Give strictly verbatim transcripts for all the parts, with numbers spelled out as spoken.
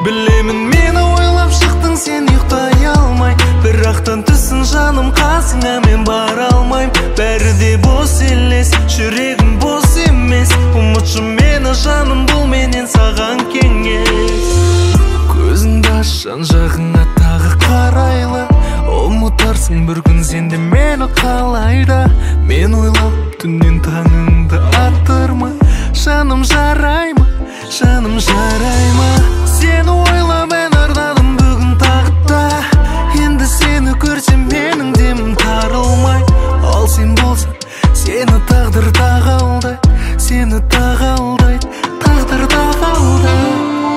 Білемін мені ойлап шықтың сен ұйықтай алмай, бірақтан түссін жаным қасыңа мен бара алмайм. Бәрі де бос елес, жүрегім бос емес. Ұмытшы мені жаным, бұл менен саған кеңес. Көзіңді аш, жан жағыңа тағы қарайла, ұмытарсың бір күн сенде мені қалайда. Мен ойлап түннен таңыңды аттырма, жаным жарай ма, жаным жарай ма. Сені ойлап мен арнадым бүгін тағыта, енді сені көрсем менің демім тарылмай. Ал сен болсаң, сені тағдыр тағалдай, сені тағалдайды, тағдыр тағалдай.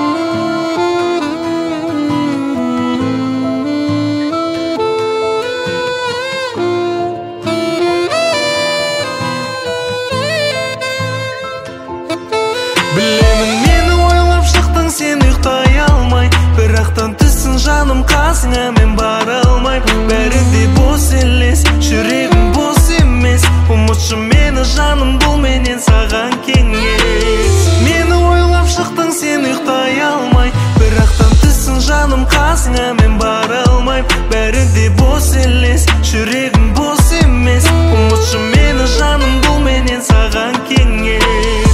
Білемін мені ойлап шықтың сен ұйықтай алмай, бірақтан түссін жаным қасыңа мен бара алмайм. Бәрі де бос елес, жүрегім бос емес. Ұмытшы мені жаным, бұл менен саған кеңес. Мені ойлап шықтың сен ұйықтай алмай, бірақтан түссін жаным қасыңа мен бара алмайм. Бәрі де бос елес, жүрегім бос емес. Ұмытшы мені жаным, бұл менен саған кеңес.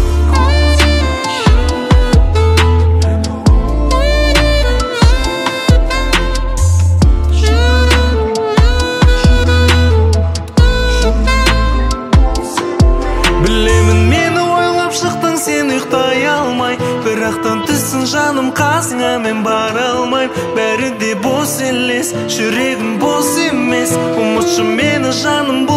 Білемін мені ойлап шықтың сен ұйықтай алмай, бірақтан түссін жаным қасыңа мен бара алмайм. Бәрі де бос елес, жүрегім бос емес. Ұмытшы мені жаным, бұл